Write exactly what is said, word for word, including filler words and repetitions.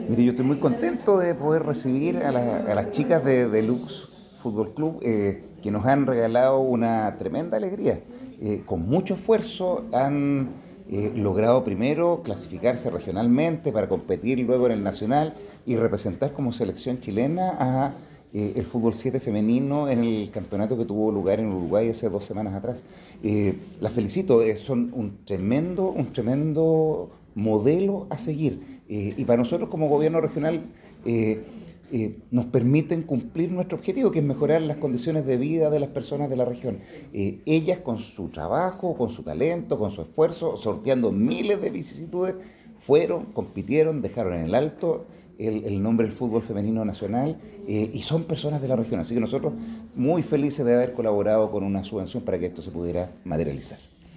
Mire, yo estoy muy contento de poder recibir a, la- a las chicas de Deluxe Fútbol Club eh, que nos han regalado una tremenda alegría. Eh, con mucho esfuerzo han eh, logrado primero clasificarse regionalmente para competir luego en el nacional y representar como selección chilena a eh, el fútbol siete femenino en el campeonato que tuvo lugar en Uruguay hace dos semanas atrás. Eh, las felicito, eh, son un tremendo, un tremendo modelo a seguir. Eh, y para nosotros como gobierno regional eh, eh, nos permiten cumplir nuestro objetivo, que es mejorar las condiciones de vida de las personas de la región. Eh, ellas con su trabajo, con su talento, con su esfuerzo, sorteando miles de vicisitudes, fueron, compitieron, dejaron en el alto el, el nombre del fútbol femenino nacional eh, y son personas de la región. Así que nosotros muy felices de haber colaborado con una subvención para que esto se pudiera materializar.